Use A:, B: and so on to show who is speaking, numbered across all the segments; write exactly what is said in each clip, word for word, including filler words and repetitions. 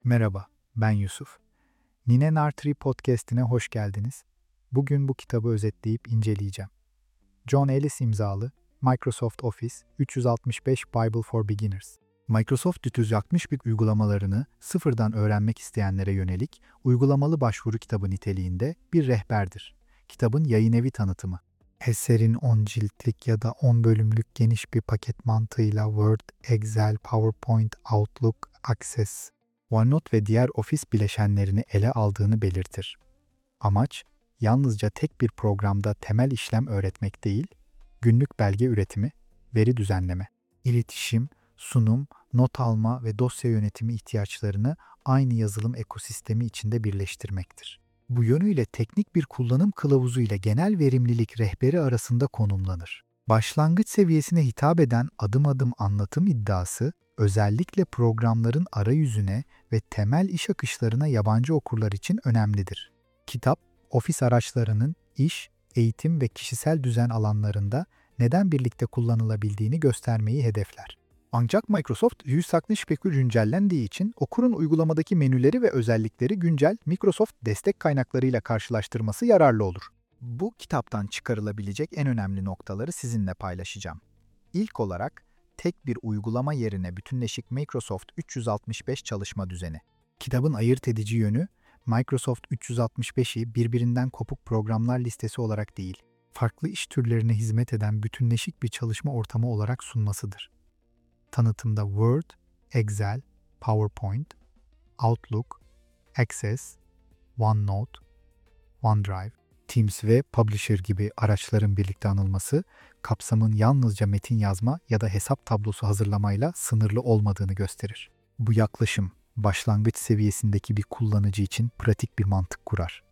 A: Merhaba, ben Yusuf. Nine Nartri Podcast'ine hoş geldiniz. Bugün bu kitabı özetleyip inceleyeceğim. John Ellis imzalı Microsoft Office üç yüz altmış beş Bible for Beginners. Microsoft üç yüz altmış beş uygulamalarını sıfırdan öğrenmek isteyenlere yönelik uygulamalı başvuru kitabı niteliğinde bir rehberdir. Kitabın yayınevi tanıtımı. Eserin on ciltlik ya da on bölümlük geniş bir paket mantığıyla Word, Excel, PowerPoint, Outlook, Access, OneNote ve diğer Office bileşenlerini ele aldığını belirtir. Amaç, yalnızca tek bir programda temel işlem öğretmek değil, günlük belge üretimi, veri düzenleme, iletişim, sunum, not alma ve dosya yönetimi ihtiyaçlarını aynı yazılım ekosistemi içinde birleştirmektir. Bu yönüyle teknik bir kullanım kılavuzu ile genel verimlilik rehberi arasında konumlanır. Başlangıç seviyesine hitap eden adım adım anlatım iddiası, özellikle programların arayüzüne ve temel iş akışlarına yabancı okurlar için önemlidir. Kitap, Office araçlarının iş, eğitim ve kişisel düzen alanlarında neden birlikte kullanılabildiğini göstermeyi hedefler. Ancak Microsoft yüz altmış beş güncellendiği için okurun uygulamadaki menüleri ve özellikleri güncel Microsoft destek kaynaklarıyla karşılaştırması yararlı olur. Bu kitaptan çıkarılabilecek en önemli noktaları sizinle paylaşacağım. İlk olarak, tek bir uygulama yerine bütünleşik Microsoft üç yüz altmış beş çalışma düzeni. Kitabın ayırt edici yönü, Microsoft üç yüz altmış beşi birbirinden kopuk programlar listesi olarak değil, farklı iş türlerine hizmet eden bütünleşik bir çalışma ortamı olarak sunmasıdır. Tanıtımda Word, Excel, PowerPoint, Outlook, Access, OneNote, OneDrive, Teams ve Publisher gibi araçların birlikte anılması, kapsamın yalnızca metin yazma ya da hesap tablosu hazırlamayla sınırlı olmadığını gösterir. Bu yaklaşım, başlangıç seviyesindeki bir kullanıcı için pratik bir mantık kurar.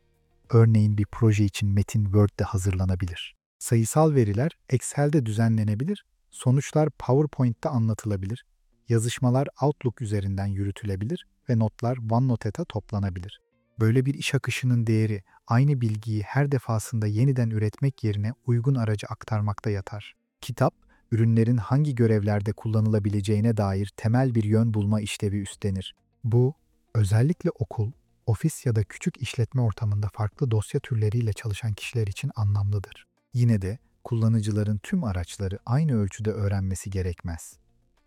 A: Örneğin bir proje için metin Word'de hazırlanabilir. Sayısal veriler Excel'de düzenlenebilir, sonuçlar PowerPoint'te anlatılabilir, yazışmalar Outlook üzerinden yürütülebilir ve notlar OneNote'da toplanabilir. Böyle bir iş akışının değeri, aynı bilgiyi her defasında yeniden üretmek yerine uygun aracı aktarmakta yatar. Kitap, ürünlerin hangi görevlerde kullanılabileceğine dair temel bir yön bulma işlevi üstlenir. Bu, özellikle okul, ofis ya da küçük işletme ortamında farklı dosya türleriyle çalışan kişiler için anlamlıdır. Yine de kullanıcıların tüm araçları aynı ölçüde öğrenmesi gerekmez.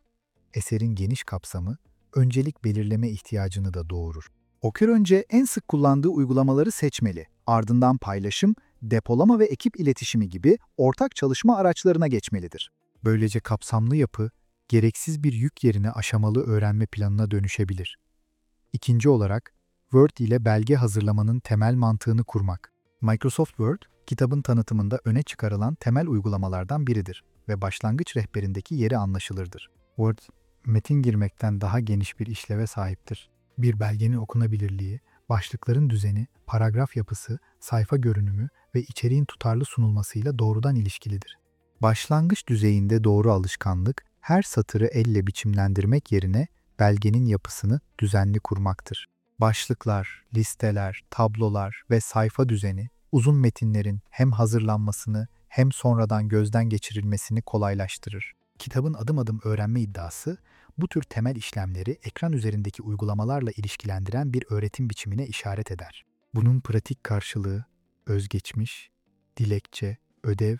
A: Eserin geniş kapsamı, öncelik belirleme ihtiyacını da doğurur. Okur önce en sık kullandığı uygulamaları seçmeli. Ardından paylaşım, depolama ve ekip iletişimi gibi ortak çalışma araçlarına geçmelidir. Böylece kapsamlı yapı, gereksiz bir yük yerine aşamalı öğrenme planına dönüşebilir. İkinci olarak, Word ile belge hazırlamanın temel mantığını kurmak. Microsoft Word, kitabın tanıtımında öne çıkarılan temel uygulamalardan biridir ve başlangıç rehberindeki yeri anlaşılırdır. Word, metin girmekten daha geniş bir işleve sahiptir. Bir belgenin okunabilirliği, başlıkların düzeni, paragraf yapısı, sayfa görünümü ve içeriğin tutarlı sunulmasıyla doğrudan ilişkilidir. Başlangıç düzeyinde doğru alışkanlık, her satırı elle biçimlendirmek yerine belgenin yapısını düzenli kurmaktır. Başlıklar, listeler, tablolar ve sayfa düzeni, uzun metinlerin hem hazırlanmasını hem sonradan gözden geçirilmesini kolaylaştırır. Kitabın adım adım öğrenme iddiası, bu tür temel işlemleri ekran üzerindeki uygulamalarla ilişkilendiren bir öğretim biçimine işaret eder. Bunun pratik karşılığı, özgeçmiş, dilekçe, ödev,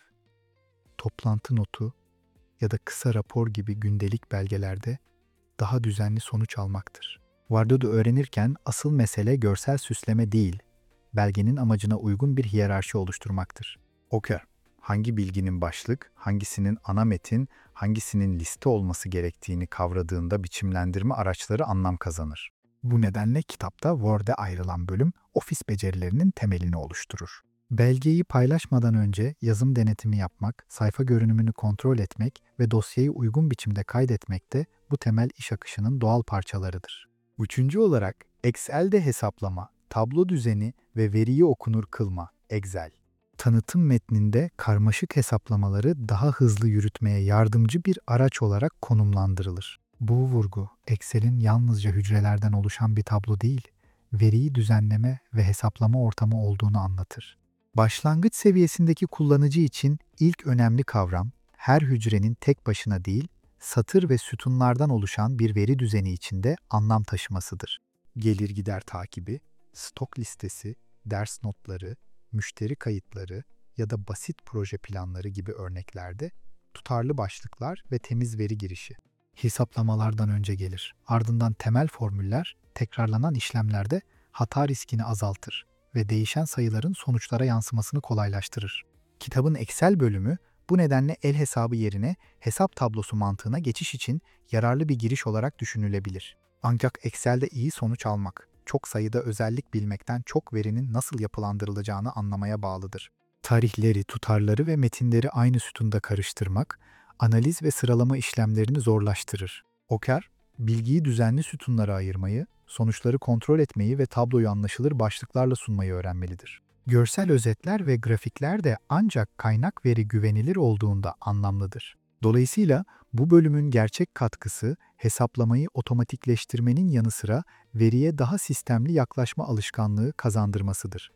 A: toplantı notu ya da kısa rapor gibi gündelik belgelerde daha düzenli sonuç almaktır. Word'u öğrenirken asıl mesele görsel süsleme değil, belgenin amacına uygun bir hiyerarşi oluşturmaktır. Okur, hangi bilginin başlık, hangisinin ana metin, hangisinin liste olması gerektiğini kavradığında biçimlendirme araçları anlam kazanır. Bu nedenle kitapta Word'e ayrılan bölüm Office becerilerinin temelini oluşturur. Belgeyi paylaşmadan önce yazım denetimi yapmak, sayfa görünümünü kontrol etmek ve dosyayı uygun biçimde kaydetmek de bu temel iş akışının doğal parçalarıdır. Üçüncü olarak Excel'de hesaplama, tablo düzeni ve veriyi okunur kılma, Excel. Tanıtım metninde karmaşık hesaplamaları daha hızlı yürütmeye yardımcı bir araç olarak konumlandırılır. Bu vurgu, Excel'in yalnızca hücrelerden oluşan bir tablo değil, veriyi düzenleme ve hesaplama ortamı olduğunu anlatır. Başlangıç seviyesindeki kullanıcı için ilk önemli kavram, her hücrenin tek başına değil, satır ve sütunlardan oluşan bir veri düzeni içinde anlam taşımasıdır. Gelir gider takibi, stok listesi, ders notları, müşteri kayıtları ya da basit proje planları gibi örneklerde tutarlı başlıklar ve temiz veri girişi. Hesaplamalardan önce gelir. Ardından temel formüller tekrarlanan işlemlerde hata riskini azaltır ve değişen sayıların sonuçlara yansımasını kolaylaştırır. Kitabın Excel bölümü bu nedenle el hesabı yerine hesap tablosu mantığına geçiş için yararlı bir giriş olarak düşünülebilir. Ancak Excel'de iyi sonuç almak, çok sayıda özellik bilmekten çok verinin nasıl yapılandırılacağını anlamaya bağlıdır. Tarihleri, tutarları ve metinleri aynı sütunda karıştırmak, analiz ve sıralama işlemlerini zorlaştırır. Oker, bilgiyi düzenli sütunlara ayırmayı, sonuçları kontrol etmeyi ve tabloyu anlaşılır başlıklarla sunmayı öğrenmelidir. Görsel özetler ve grafikler de ancak kaynak veri güvenilir olduğunda anlamlıdır. Dolayısıyla bu bölümün gerçek katkısı hesaplamayı otomatikleştirmenin yanı sıra veriye daha sistemli yaklaşma alışkanlığı kazandırmasıdır.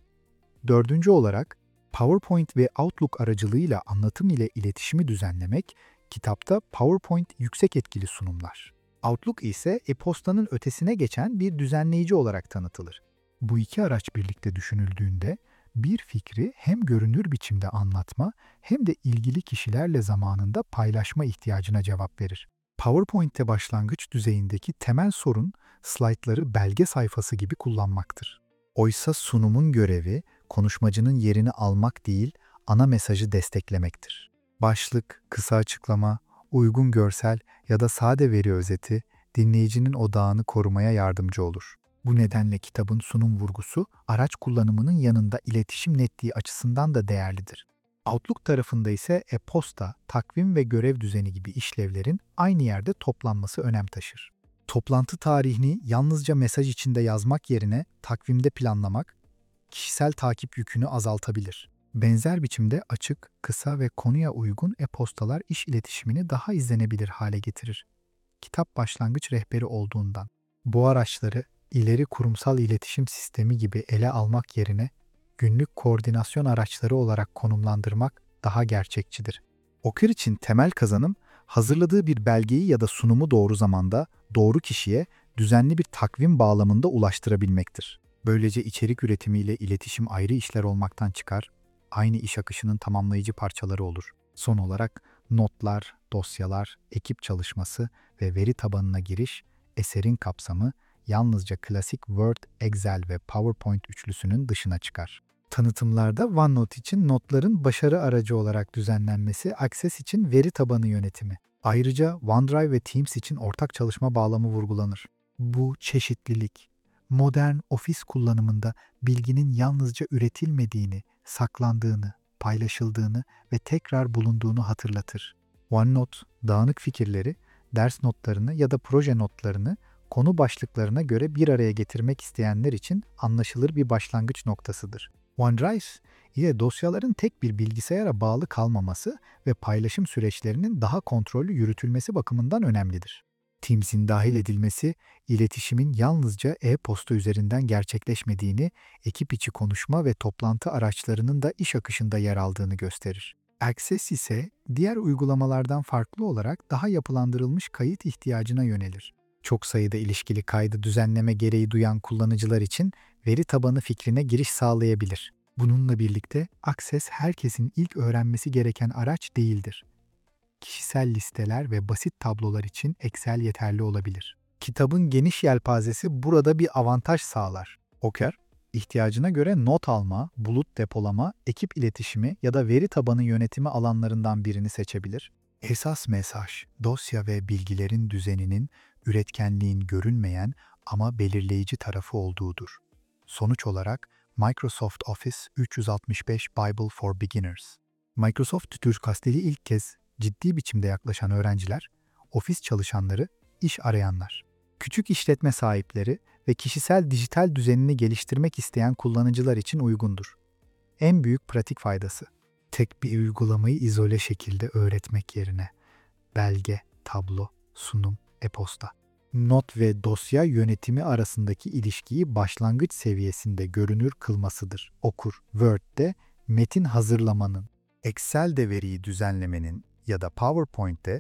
A: Dördüncü olarak, PowerPoint ve Outlook aracılığıyla anlatım ile iletişimi düzenlemek, kitapta PowerPoint yüksek etkili sunumlar. Outlook ise e-postanın ötesine geçen bir düzenleyici olarak tanıtılır. Bu iki araç birlikte düşünüldüğünde bir fikri hem görünür biçimde anlatma hem de ilgili kişilerle zamanında paylaşma ihtiyacına cevap verir. PowerPoint'te başlangıç düzeyindeki temel sorun slaytları belge sayfası gibi kullanmaktır. Oysa sunumun görevi konuşmacının yerini almak değil, ana mesajı desteklemektir. Başlık, kısa açıklama, uygun görsel ya da sade veri özeti dinleyicinin odağını korumaya yardımcı olur. Bu nedenle kitabın sunum vurgusu araç kullanımının yanında iletişim netliği açısından da değerlidir. Outlook tarafında ise e-posta, takvim ve görev düzeni gibi işlevlerin aynı yerde toplanması önem taşır. Toplantı tarihini yalnızca mesaj içinde yazmak yerine takvimde planlamak, kişisel takip yükünü azaltabilir. Benzer biçimde açık, kısa ve konuya uygun e-postalar iş iletişimini daha izlenebilir hale getirir. Kitap başlangıç rehberi olduğundan, bu araçları ileri kurumsal iletişim sistemi gibi ele almak yerine günlük koordinasyon araçları olarak konumlandırmak daha gerçekçidir. Okur için temel kazanım, hazırladığı bir belgeyi ya da sunumu doğru zamanda, doğru kişiye, düzenli bir takvim bağlamında ulaştırabilmektir. Böylece içerik üretimiyle iletişim ayrı işler olmaktan çıkar, aynı iş akışının tamamlayıcı parçaları olur. Son olarak notlar, dosyalar, ekip çalışması ve veri tabanına giriş, eserin kapsamı yalnızca klasik Word, Excel ve PowerPoint üçlüsünün dışına çıkar. Tanıtımlarda OneNote için notların başarı aracı olarak düzenlenmesi, Access için veri tabanı yönetimi. Ayrıca OneDrive ve Teams için ortak çalışma bağlamı vurgulanır. Bu çeşitlilik, modern ofis kullanımında bilginin yalnızca üretilmediğini, saklandığını, paylaşıldığını ve tekrar bulunduğunu hatırlatır. OneNote, dağınık fikirleri, ders notlarını ya da proje notlarını konu başlıklarına göre bir araya getirmek isteyenler için anlaşılır bir başlangıç noktasıdır. OneDrive ile dosyaların tek bir bilgisayara bağlı kalmaması ve paylaşım süreçlerinin daha kontrollü yürütülmesi bakımından önemlidir. Teams'in dahil edilmesi, iletişimin yalnızca e-posta üzerinden gerçekleşmediğini, ekip içi konuşma ve toplantı araçlarının da iş akışında yer aldığını gösterir. Access ise diğer uygulamalardan farklı olarak daha yapılandırılmış kayıt ihtiyacına yönelir. Çok sayıda ilişkili kaydı düzenleme gereği duyan kullanıcılar için veri tabanı fikrine giriş sağlayabilir. Bununla birlikte Access herkesin ilk öğrenmesi gereken araç değildir. Kişisel listeler ve basit tablolar için Excel yeterli olabilir. Kitabın geniş yelpazesi burada bir avantaj sağlar. Okur, ihtiyacına göre not alma, bulut depolama, ekip iletişimi ya da veri tabanı yönetimi alanlarından birini seçebilir. Esas mesaj, dosya ve bilgilerin düzeninin üretkenliğin görünmeyen ama belirleyici tarafı olduğudur. Sonuç olarak Microsoft Office üç yüz altmış beş Bible for Beginners. Microsoft Türkcast'li ilk kez ciddi biçimde yaklaşan öğrenciler, ofis çalışanları, iş arayanlar, küçük işletme sahipleri ve kişisel dijital düzenini geliştirmek isteyen kullanıcılar için uygundur. En büyük pratik faydası, tek bir uygulamayı izole şekilde öğretmek yerine belge, tablo, sunum, e-posta, not ve dosya yönetimi arasındaki ilişkiyi başlangıç seviyesinde görünür kılmasıdır. Okur, Word'de metin hazırlamanın, Excel'de veriyi düzenlemenin ya da PowerPoint'te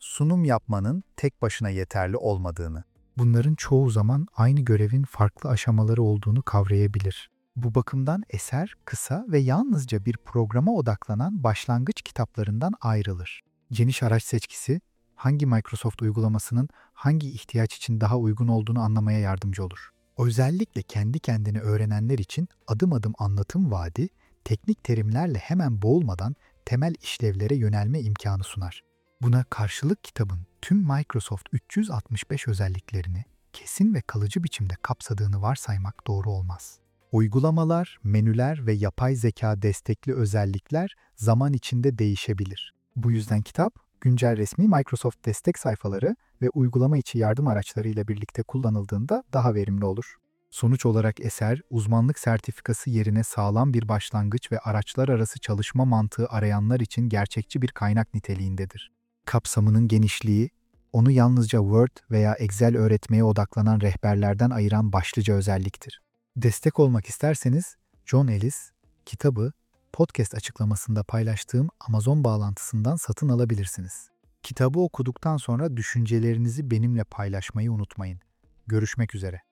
B: sunum yapmanın tek başına yeterli olmadığını.
A: Bunların çoğu zaman aynı görevin farklı aşamaları olduğunu kavrayabilir. Bu bakımdan eser kısa ve yalnızca bir programa odaklanan başlangıç kitaplarından ayrılır. Geniş araç seçkisi, hangi Microsoft uygulamasının hangi ihtiyaç için daha uygun olduğunu anlamaya yardımcı olur. Özellikle kendi kendine öğrenenler için adım adım anlatım vaadi, teknik terimlerle hemen boğulmadan temel işlevlere yönelme imkanı sunar. Buna karşılık kitabın tüm Microsoft üç yüz altmış beş özelliklerini kesin ve kalıcı biçimde kapsadığını varsaymak doğru olmaz. Uygulamalar, menüler ve yapay zeka destekli özellikler zaman içinde değişebilir. Bu yüzden kitap, güncel resmi Microsoft destek sayfaları ve uygulama içi yardım araçları ile birlikte kullanıldığında daha verimli olur. Sonuç olarak eser, uzmanlık sertifikası yerine sağlam bir başlangıç ve araçlar arası çalışma mantığı arayanlar için gerçekçi bir kaynak niteliğindedir. Kapsamının genişliği, onu yalnızca Word veya Excel öğretmeye odaklanan rehberlerden ayıran başlıca özelliktir. Destek olmak isterseniz, John Ellis, kitabı podcast açıklamasında paylaştığım Amazon bağlantısından satın alabilirsiniz. Kitabı okuduktan sonra düşüncelerinizi benimle paylaşmayı unutmayın. Görüşmek üzere.